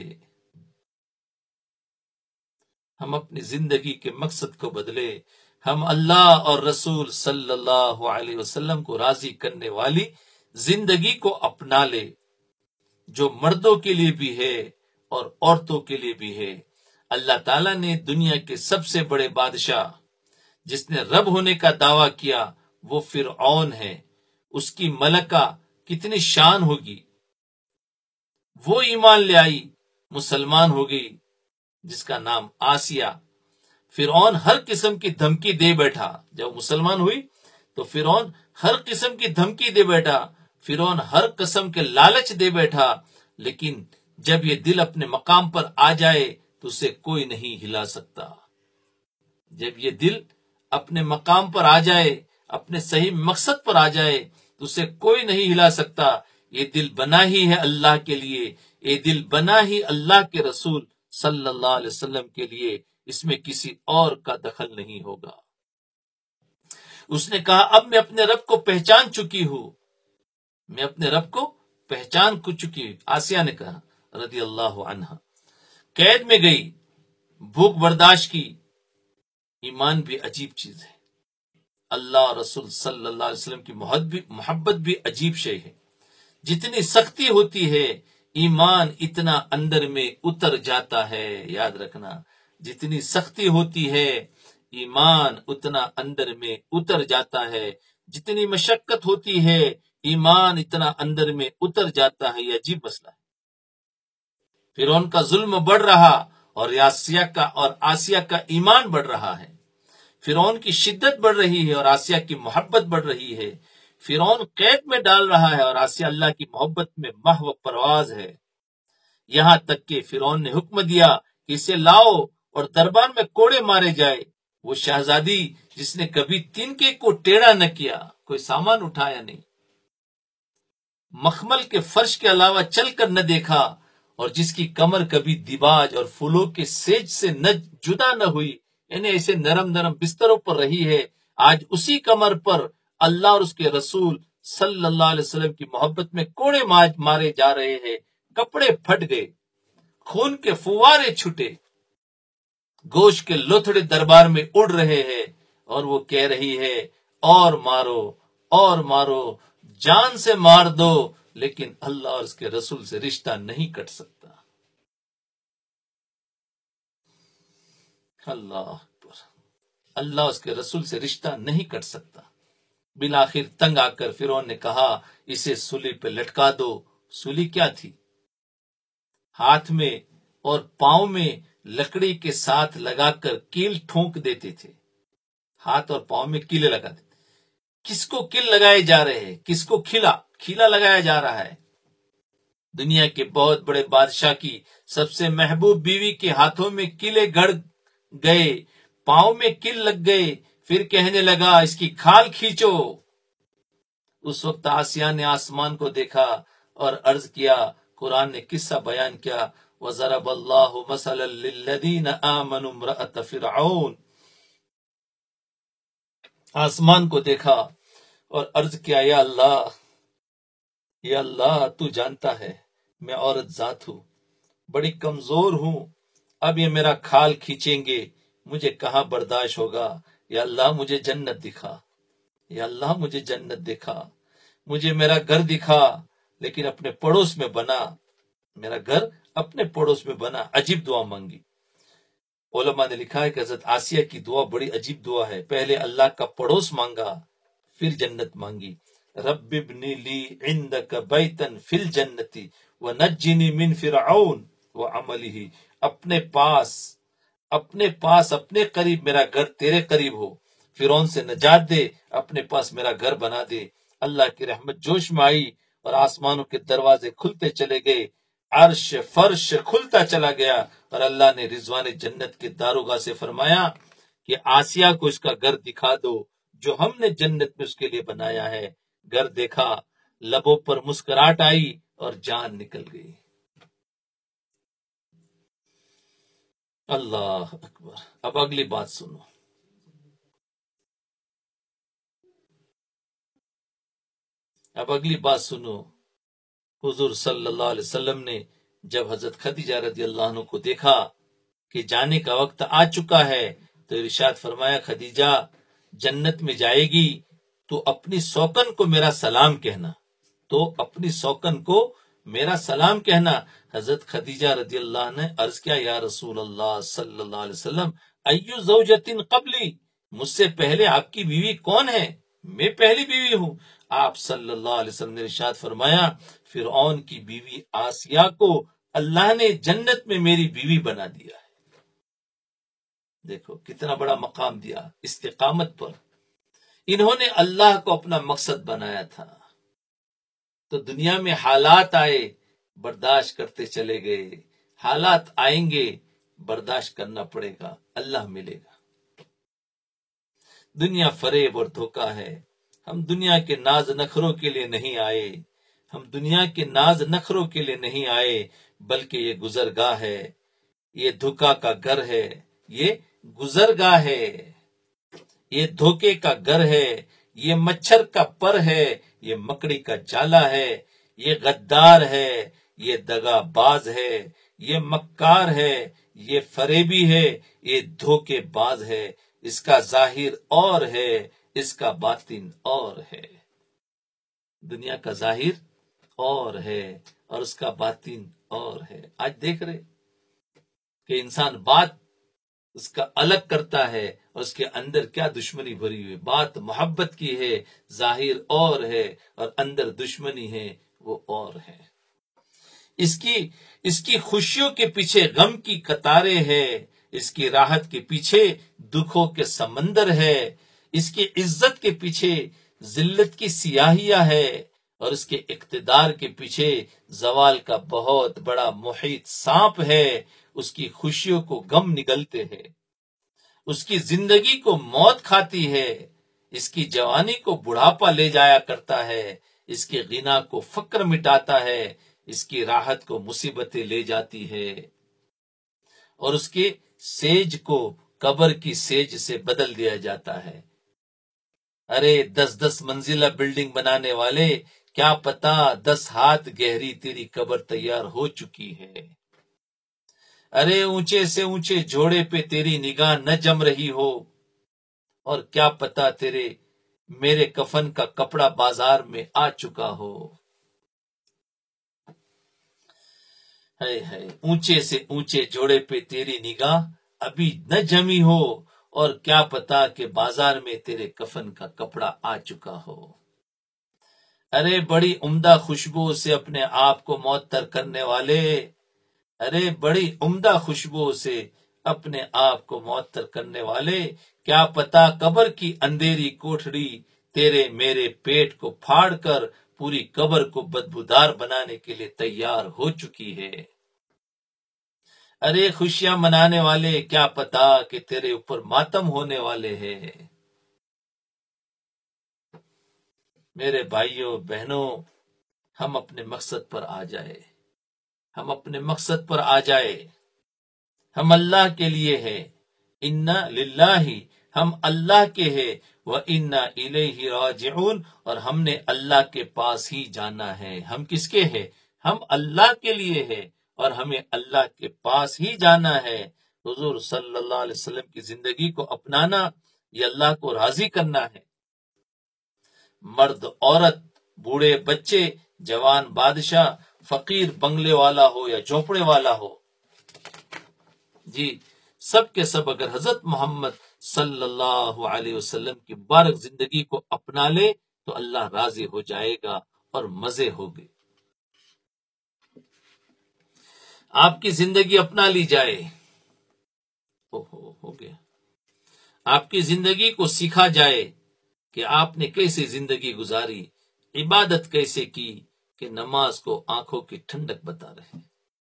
ہم اپنی زندگی کے مقصد کو بدلے، ہم اللہ اور رسول صلی اللہ علیہ وسلم کو راضی کرنے والی زندگی کو اپنا لے، جو مردوں کے لیے بھی ہے اور عورتوں کے لیے بھی ہے۔ اللہ تعالیٰ نے دنیا کے سب سے بڑے بادشاہ جس نے رب ہونے کا دعویٰ کیا وہ فرعون ہے، اس کی ملکہ کتنی شان ہوگی، وہ ایمان لے آئی، مسلمان ہو گئی، جس کا نام آسیہ۔ فرعون ہر قسم کی دھمکی دے بیٹھا، جب مسلمان ہوئی تو فرعون ہر قسم کی دھمکی دے بیٹھا، فرعون ہر قسم کے لالچ دے بیٹھا، لیکن جب یہ دل اپنے مقام پر آ جائے تو اسے کوئی نہیں ہلا سکتا۔ جب یہ دل اپنے مقام پر آ جائے، اپنے صحیح مقصد پر آ جائے تو اسے کوئی نہیں ہلا سکتا۔ یہ دل بنا ہی ہے اللہ کے لیے، یہ دل بنا ہی اللہ کے رسول صلی اللہ علیہ وسلم کے لیے، اس میں کسی اور کا دخل نہیں ہوگا۔ اس نے کہا اب میں اپنے رب کو پہچان چکی ہوں، میں اپنے رب کو پہچان چکی۔ آسیہ نے کہا رضی اللہ عنہ، قید میں گئی، بھوک برداشت کی۔ ایمان بھی عجیب چیز ہے، اللہ اور رسول صلی اللہ علیہ وسلم کی محبت بھی عجیب شے ہے۔ جتنی سختی ہوتی ہے ایمان اتنا اندر میں اتر جاتا ہے، یاد رکھنا، جتنی سختی ہوتی ہے ایمان اتنا اندر میں اتر جاتا ہے، جتنی مشقت ہوتی ہے ایمان اتنا اندر میں اتر جاتا ہے۔ یہ عجیب مسئلہ ہے۔ فرعون کا ظلم بڑھ رہا اور آسیہ کا ایمان بڑھ رہا ہے۔ فرعون کی شدت بڑھ رہی ہے اور آسیہ کی محبت بڑھ رہی ہے۔ فرعون قید میں ڈال رہا ہے اور آسیہ اللہ کی محبت میں محو پرواز ہے۔ یہاں تک کہ فرعون نے حکم دیا کہ اسے لاؤ اور دربار میں کوڑے مارے جائے۔ وہ شہزادی جس نے کبھی تنکے کو ٹیڑھا نہ کیا، کوئی سامان اٹھایا نہیں، مخمل کے فرش کے علاوہ چل کر نہ دیکھا، اور جس کی کمر کبھی دیباج اور پھولوں کے سیج سے نہ جدا نہ ہوئی، یعنی ایسے نرم نرم بستروں پر رہی ہے، آج اسی کمر پر اللہ اور اس کے رسول صلی اللہ علیہ وسلم کی محبت میں کوڑے مارے جا رہے ہیں۔ کپڑے پھٹ گئے، خون کے فوارے چھٹے، گوشت کے لوتھڑے دربار میں اڑ رہے ہیں، اور وہ کہہ رہی ہے اور مارو اور مارو، جان سے مار دو، لیکن اللہ اور اس کے رسول سے رشتہ نہیں کٹ سکتا۔ اللہ اکبر، اللہ اس کے رسول سے رشتہ نہیں کٹ سکتا۔ بالآخر تنگ آ کر فرعون نے کہا اسے سولی پہ لٹکا دو۔ سولی کیا تھی؟ ہاتھ میں اور پاؤں میں لکڑی کے ساتھ لگا کر کیل ٹھونک دیتے تھے، ہاتھ اور پاؤں میں کیلے لگاتے تھے۔ کس کو کیل لگائے جا رہے ہیں؟ کس کو کھیلا لگایا جا رہا ہے؟ دنیا کے بہت بڑے بادشاہ کی سب سے محبوب بیوی کے ہاتھوں میں کیلے گڑ گئے، پاؤں میں کیل لگ گئے، پھر کہنے لگا اس کی کھال کھینچو۔ اس وقت آسیہ نے آسمان کو دیکھا اور عرض کیا، قرآن نے قصہ بیان کیا، وَضَرَبَ اللَّهُ مَثَلًا لِلَّذِينَ آمَنُوا امْرَأَتَ فِرْعَوْنَ۔ آسمان کو دیکھا اور عرض کیا، یا اللہ تو جانتا ہے میں عورت ذات ہوں، بڑی کمزور ہوں، اب یہ میرا کھال کھینچیں گے، مجھے کہاں برداشت ہوگا، یا اللہ مجھے جنت دکھا، یا اللہ مجھے جنت دکھا، مجھے میرا گھر دکھا، لیکن اپنے پڑوس میں بنا، میرا گھر اپنے پڑوس میں بنا۔ عجیب دعا مانگی۔ علماء نے لکھا ہے کہ حضرت آسیہ کی دعا بڑی عجیب دعا ہے، پہلے اللہ کا پڑوس مانگا، پھر جنت مانگی۔ رب ابنی لی عندک بیتن فی الجنتی ونجنی من فرعون وعملہ۔ اپنے پاس اپنے قریب میرا گھر تیرے قریب ہو، فرعون سے نجات دے، اپنے پاس میرا گھر بنا دے۔ اللہ کی رحمت جوش میں آئی اور آسمانوں کے دروازے کھلتے چلے گئے، عرش فرش کھلتا چلا گیا، اور اللہ نے رضوان جنت کے داروغہ سے فرمایا کہ آسیہ کو اس کا گھر دکھا دو جو ہم نے جنت میں اس کے لیے بنایا ہے۔ گھر دیکھا، لبوں پر مسکراہٹ آئی اور جان نکل گئی۔ اللہ اکبر۔ اب اگلی بات سنو، حضور صلی اللہ علیہ وسلم نے جب حضرت خدیجہ رضی اللہ عنہ کو دیکھا کہ جانے کا وقت آ چکا ہے تو ارشاد فرمایا، خدیجہ جنت میں جائے گی تو اپنی سوکن کو میرا سلام کہنا۔ حضرت خدیجہ رضی اللہ عنہ نے عرض کیا، یا رسول اللہ صلی اللہ علیہ وسلم، ایو زوجتن قبلی، مجھ سے پہلے آپ کی بیوی کون ہے؟ میں پہلی بیوی ہوں۔ آپ صلی اللہ علیہ وسلم نے ارشاد فرمایا، فرعون کی بیوی آسیہ کو اللہ نے جنت میں میری بیوی بنا دیا ہے۔ دیکھو کتنا بڑا مقام دیا استقامت پر۔ انہوں نے اللہ کو اپنا مقصد بنایا تھا، تو دنیا میں حالات آئے، برداشت کرتے چلے گئے، حالات آئیں گے، برداشت کرنا پڑے گا، اللہ ملے گا۔ دنیا فریب اور دھوکہ ہے، ہم دنیا کے ناز نخروں کے لیے نہیں آئے، ہم دنیا کے ناز نخروں کے لیے نہیں آئے، بلکہ یہ گزرگاہ ہے، یہ دھوکا کا گھر ہے، یہ گزرگاہ ہے، یہ دھوکے کا گھر ہے، یہ مچھر کا پر ہے، یہ مکڑی کا جالا ہے، یہ غدار ہے، یہ دغا باز ہے، یہ مکار ہے، یہ فریبی ہے، یہ دھوکے باز ہے، اس کا ظاہر اور ہے، اس کا باطن اور ہے۔ دنیا کا ظاہر اور ہے اور اس کا باطن اور ہے۔ آج دیکھ رہے کہ انسان بات اس کا الگ کرتا ہے اور اس کے اندر کیا دشمنی بھری ہوئی، بات محبت کی ہے، ظاہر اور ہے اور اندر دشمنی ہے، وہ اور ہے۔ اس کی خوشیوں کے پیچھے غم کی قطاریں ہے، اس کی راحت کے پیچھے دکھوں کے سمندر ہے، اس کی عزت کے پیچھے ذلت کی سیاہیاں ہے اور اس کے اقتدار کے پیچھے زوال کا بہت بڑا محیط سانپ ہے۔ اس کی خوشیوں کو غم نگلتے ہیں، اس کی زندگی کو موت کھاتی ہے، اس کی جوانی کو بڑھاپا لے جایا کرتا ہے، اس کے غنا کو فقر مٹاتا ہے، اس کی راحت کو مصیبتیں لے جاتی ہے اور اس کے سیج کو قبر کی سیج سے بدل دیا جاتا ہے۔ ارے 10 منزلہ بلڈنگ بنانے والے، کیا پتا 10 ہاتھ گہری تیری قبر تیار ہو چکی ہے۔ ارے اونچے سے اونچے جھوڑے پہ تیری نگاہ نہ جم رہی ہو، اور کیا پتا میرے کفن کا کپڑا بازار میں آ چکا ہو۔ اونچے سے اونچے جھوڑے پہ تیری نگاہ ابھی نہ جمی ہو، اور کیا پتا کہ بازار میں تیرے کفن کا کپڑا آ چکا ہو۔ ارے بڑی عمدہ خوشبو سے اپنے آپ کو معطر کرنے والے، ارے بڑی عمدہ خوشبو سے اپنے آپ کو معطر کرنے والے، کیا پتا قبر کی اندھیری کوٹھڑی تیرے میرے پیٹ کو پھاڑ کر پوری قبر کو بدبودار بنانے کے لیے تیار ہو چکی ہے۔ ارے خوشیاں منانے والے، کیا پتا کہ تیرے اوپر ماتم ہونے والے ہیں۔ میرے بھائیوں بہنوں، ہم اپنے مقصد پر آ جائے، ہم اپنے مقصد پر آ جائے۔ ہم اللہ کے لیے ہے، انا للہ، ہم اللہ کے ہیں، وَإِنَّا إِلَيْهِ رَاجِعُونَ، اور ہم نے اللہ کے پاس ہی جانا ہے۔ ہم کس کے ہیں؟ ہم اللہ کے لیے ہے اور ہمیں اللہ کے پاس ہی جانا ہے۔ حضور صلی اللہ علیہ وسلم کی زندگی کو اپنانا، یہ اللہ کو راضی کرنا ہے۔ مرد عورت، بوڑھے بچے، جوان بادشاہ، فقیر بنگلے والا ہو یا جھونپڑے والا ہو، جی سب کے سب اگر حضرت محمد صلی اللہ علیہ وسلم کی مبارک زندگی کو اپنا لے تو اللہ راضی ہو جائے گا اور مزے ہوگے۔ آپ کی زندگی اپنا لی جائے، ہو گیا، آپ کی زندگی کو سیکھا جائے کہ آپ نے کیسے زندگی گزاری، عبادت کیسے کی، کہ نماز کو آنکھوں کی ٹھنڈک بتا رہے،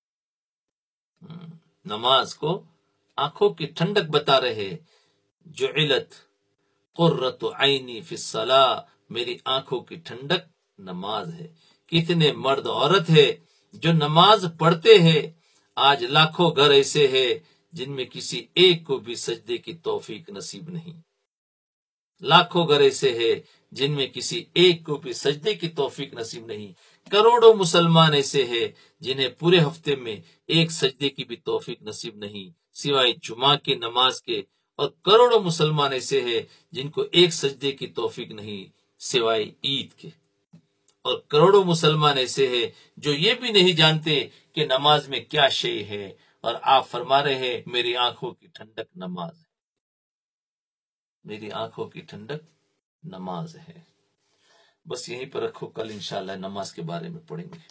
نماز کو آنکھوں کی ٹھنڈک بتا رہے۔ جعلت قرۃ عینی فی الصلاۃ، میری آنکھوں کی ٹھنڈک نماز ہے۔ کتنے مرد عورت ہے جو نماز پڑھتے ہیں، آج لاکھوں گھر ایسے ہیں جن میں کسی ایک کو بھی سجدے کی توفیق نصیب نہیں، لاکھوں گھر ایسے ہیں جن میں کسی ایک کو بھی سجدے کی توفیق نصیب نہیں، کروڑوں مسلمان ایسے ہیں جنہیں پورے ہفتے میں ایک سجدے کی بھی توفیق نصیب نہیں سوائے جمعہ کی نماز کے، اور کروڑوں مسلمان ایسے ہیں جن کو ایک سجدے کی توفیق نہیں سوائے عید کے، اور کروڑوں مسلمان ایسے ہیں جو یہ بھی نہیں جانتے کہ نماز میں کیا شے ہے، اور آپ فرما رہے ہیں میری آنکھوں کی ٹھنڈک نماز ہے، میری آنکھوں کی ٹھنڈک نماز ہے۔ بس یہیں پر رکھو، کل انشاءاللہ نماز کے بارے میں پڑھیں گے۔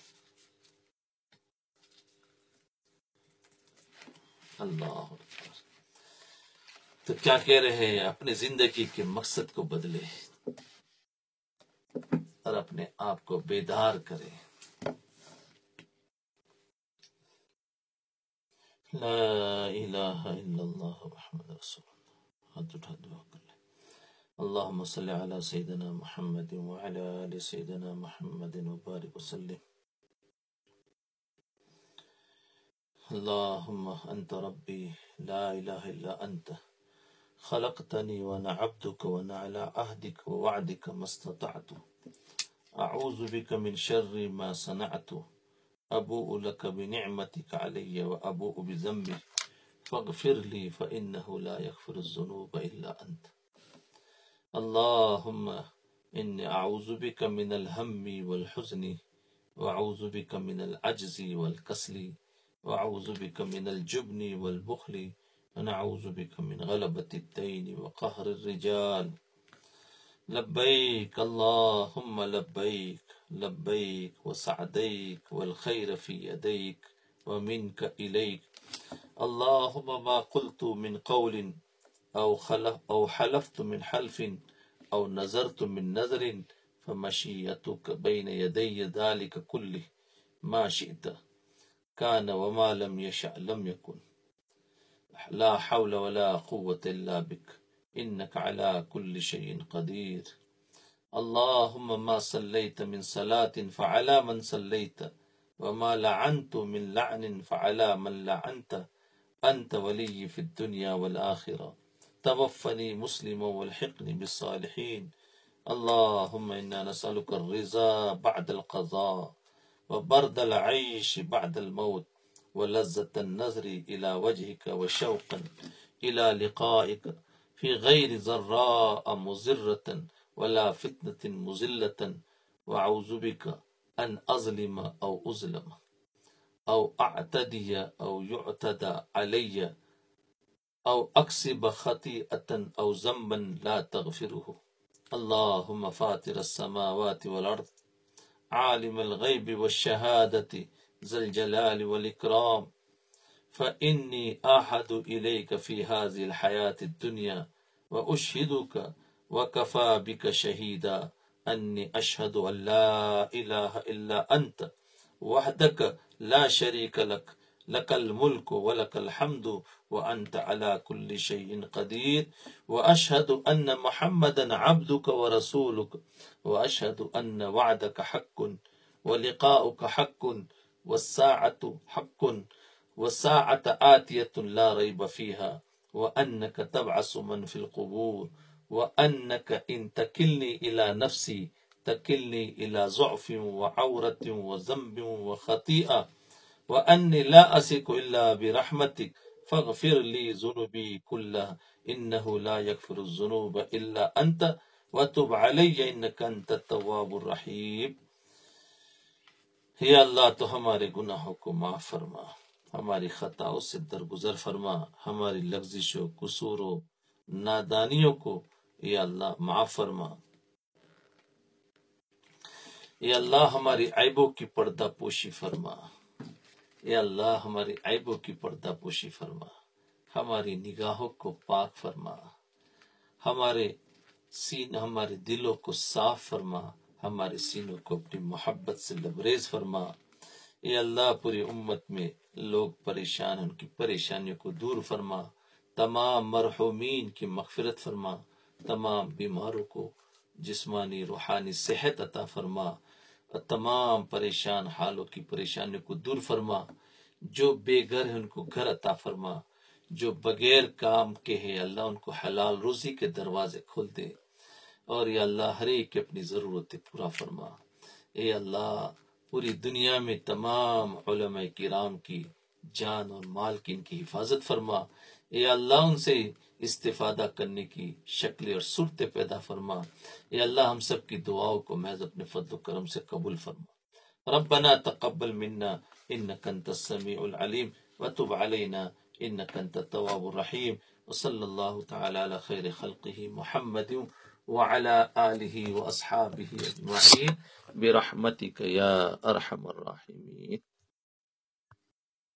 اللہ اکبر۔ تو کیا کہہ رہے ہیں؟ اپنے زندگی کے مقصد کو بدلے اور اپنے آپ کو بیدار کرے۔ لا الہ الا اللہ محمد رسول اللہ۔ ہاتھ اٹھا دعا کر لیں۔ اللهم صل على سيدنا محمد وعلى آل سيدنا محمد وبارك وسلم. اللهم أنت ربي لا إله إلا أنت خلقتني وأنا عبدك وأنا على عهدك ووعدك ما استطعت أعوذ بك من شر ما صنعت أبوء لك بنعمتك علي وأبوء بذنبي فاغفر لي فإنه لا يغفر الذنوب إلا أنت. اللهم إني أعوذ بك من الهم والحزن وأعوذ بك من العجز والكسل وأعوذ بك من الجبن والبخل ونعوذ بك من غلبة الدين وقهر الرجال. لبيك اللهم لبيك لبيك وسعديك والخير في يديك ومنك إليك. اللهم ما قلت من قول أو حلفت من حلف أو نذرت من نذر فمشيئتك بين يدي ذلك كله ما شئت كان وما لم يشأ لم يكن. لا حول ولا قوة إلا بك إنك على كل شيء قدير. اللهم ما صليت من صلاة فعلى من صليت وما لعنت من لعن فعلى من لعنت أنت ولي في الدنيا والآخرة. توفني مسلما والحقني بالصالحين. اللهم إنا نسألك الرضا بعد القضاء وبرد العيش بعد الموت ولذة النظر إلى وجهك وشوقا إلى لقائك في غير ضراء مضرة ولا فتنة مضلة. وأعوذ بك أن أظلم أو أظلم أو أعتدي أو يعتدى علي أو أكسب خطيئة أو ذنبا لا تغفره. اللهم فاطر السماوات والأرض عالم الغيب والشهادة ذا الجلال والإكرام فإني أحد إليك في هذه الحياة الدنيا وأشهدك وكفى بك شهيدا أني أشهد أن لا إله إلا أنت وحدك لا شريك لك لك الملك ولك الحمد وأنت على كل شيء قدير. وأشهد أن محمدا عبدك ورسولك وأشهد أن وعدك حق ولقاؤك حق والساعة حق والساعة آتية لا ريب فيها وأنك تبعث من في القبور وأنك إن تكلني إلى نفسي تكلني إلى ضعف وعورة وذنب وخطيئة وأني لا أثق إلا برحمتك فاغفر لي ذنوبي كلها إنه لا يغفر الذنوب إلا أنت وتب علي إنك أنت التواب الرحيم. یا اللہ تو ہمارے گناہوں کو معاف فرما، ہماری خطاؤں سے درگزر فرما، ہماری لغزشوں قصوروں نادانیوں کو یا اللہ معاف فرما. یا اللہ ہماری عیبوں کی پردہ پوشی فرما. یا اللہ ہماری عیبوں کی پردہ پوشی فرما، ہماری نگاہوں کو پاک فرما، ہمارے دلوں کو صاف فرما، ہمارے سینوں کو اپنی محبت سے لبریز فرما. اے اللہ پوری امت میں لوگ پریشان، ان کی پریشانیوں کو دور فرما، تمام مرحومین کی مغفرت فرما، تمام بیماروں کو جسمانی روحانی صحت عطا فرما، تمام پریشان حالوں کی پریشانیوں کو دور فرما. جو بے گھر ہیں ان کو گھر عطا فرما، جو بغیر کام کے ہیں اللہ ان کو حلال روزی کے دروازے کھول دے، اور یا اللہ ہر ایک کی اپنی ضرورتیں پورا فرما. اے اللہ پوری دنیا میں تمام علماء کرام کی جان اور مال کی ان کی حفاظت فرما. اے اللہ ان سے استفادہ کرنے کی شکلیں اور صورتیں پیدا فرما. اے اللہ ہم سب کی دعاؤں کو محض اپنے فضل و کرم سے قبول فرما. ربنا تقبل منا انك انت السميع العليم وتب علينا انك انت التواب الرحيم. وصلى الله تعالى على خير خلقه محمد وعلى آله وأصحابه أجمعين برحمتك يا أرحم الراحمين.